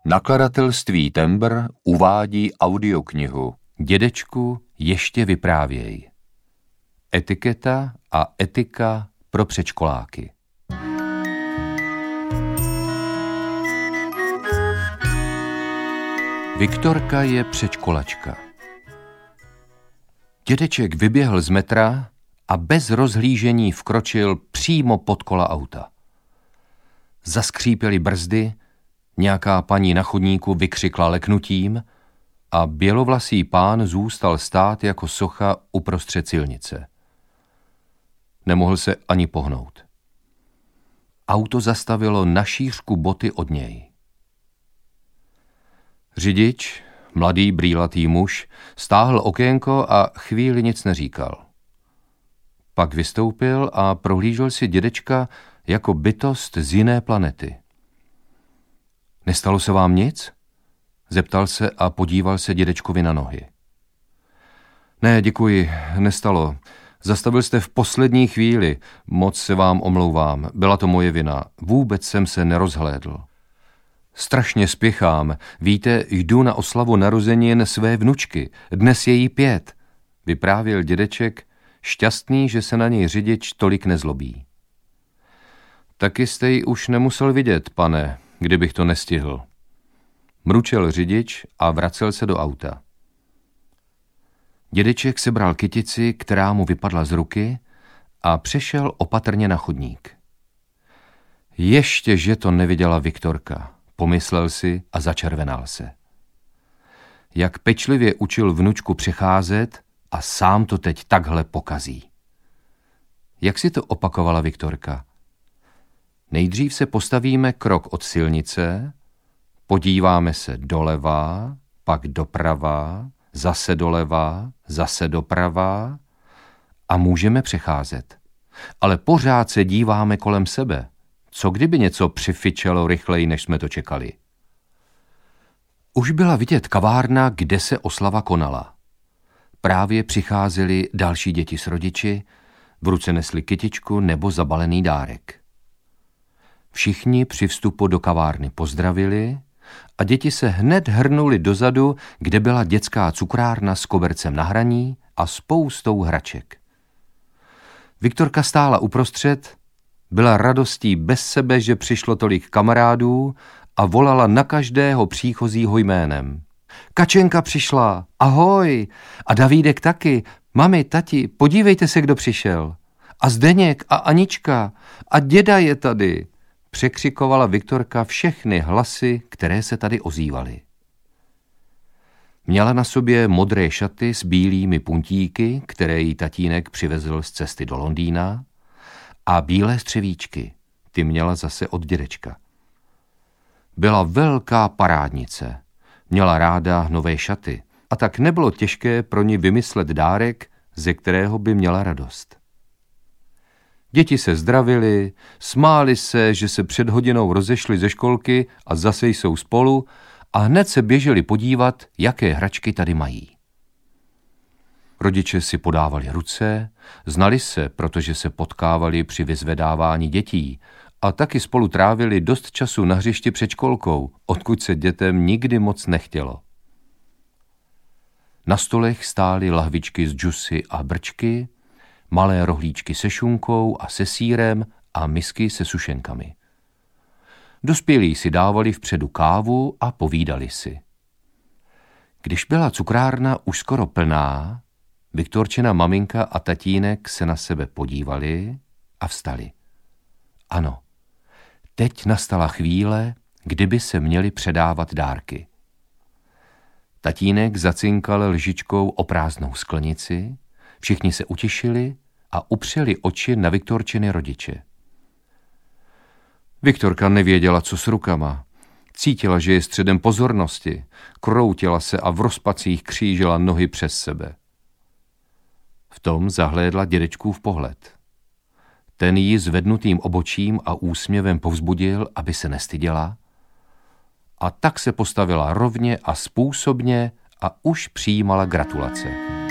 Nakladatelství Tembr uvádí audioknihu Dědečku, ještě vyprávěj. Etiketa a etika pro předškoláky. Viktorka je předškolačka. Dědeček vyběhl z metra a bez rozhlížení vkročil přímo pod kola auta. Zaskřípěly brzdy, nějaká paní na chodníku vykřikla leknutím a bělovlasý pán zůstal stát jako socha uprostřed silnice. Nemohl se ani pohnout. Auto zastavilo na šířku boty od něj. Řidič, mladý brýlatý muž, stáhl okénko a chvíli nic neříkal. Pak vystoupil a prohlížel si dědečka jako bytost z jiné planety. Nestalo se vám nic? Zeptal se a podíval se dědečkovi na nohy. Ne, děkuji, nestalo. Zastavil jste v poslední chvíli, moc se vám omlouvám, byla to moje vina, vůbec jsem se nerozhlédl. Strašně spěchám, víte, jdu na oslavu narozenin své vnučky, dnes je jí 5, vyprávěl dědeček, šťastný, že se na něj řidič tolik nezlobí. Taky jste ji už nemusel vidět, pane, kdybych to nestihl. Mručel řidič a vracel se do auta. Dědeček sebral kytici, která mu vypadla z ruky, a přešel opatrně na chodník. Ještě, že to neviděla Viktorka, pomyslel si a začervenal se. Jak pečlivě učil vnučku přecházet a sám to teď takhle pokazí. Jak si to opakovala Viktorka? Nejdřív se postavíme krok od silnice, podíváme se doleva, pak doprava, zase doleva, zase doprava a můžeme přecházet. Ale pořád se díváme kolem sebe. Co kdyby něco přifičelo rychleji, než jsme to čekali? Už byla vidět kavárna, kde se oslava konala. Právě přicházely další děti s rodiči, v ruce nesli kytičku nebo zabalený dárek. Všichni při vstupu do kavárny pozdravili a děti se hned hrnuli dozadu, kde byla dětská cukrárna s kobercem na hraní a spoustou hraček. Viktorka stála uprostřed, byla radostí bez sebe, že přišlo tolik kamarádů a volala na každého příchozího jménem. Kačenka přišla, ahoj, a Davídek taky, mami, tati, podívejte se, kdo přišel. A Zdeněk a Anička a děda je tady. Překřikovala Viktorka všechny hlasy, které se tady ozývaly. Měla na sobě modré šaty s bílými puntíky, které jí tatínek přivezl z cesty do Londýna, a bílé střevíčky, ty měla zase od dědečka. Byla velká parádnice, měla ráda nové šaty a tak nebylo těžké pro ní vymyslet dárek, ze kterého by měla radost. Děti se zdravili, smáli se, že se před hodinou rozešli ze školky a zase jsou spolu a hned se běželi podívat, jaké hračky tady mají. Rodiče si podávali ruce, znali se, protože se potkávali při vyzvedávání dětí a taky spolu trávili dost času na hřišti před školkou, odkud se dětem nikdy moc nechtělo. Na stolech stály lahvičky s džusy a brčky, malé rohlíčky se šunkou a se sýrem a misky se sušenkami. Dospělí si dávali vpředu kávu a povídali si. Když byla cukrárna už skoro plná, Viktorčina maminka a tatínek se na sebe podívali a vstali. Ano, teď nastala chvíle, kdyby se měly předávat dárky. Tatínek zacinkal lžičkou o prázdnou sklenici, všichni se utišili a upřeli oči na Viktorčiny rodiče. Viktorka nevěděla, co s rukama. Cítila, že je středem pozornosti, kroutila se a v rozpacích křížila nohy přes sebe. V tom zahlédla dědečkův pohled. Ten ji zvednutým obočím a úsměvem povzbudil, aby se nestyděla, a tak se postavila rovně a způsobně a už přijímala gratulace.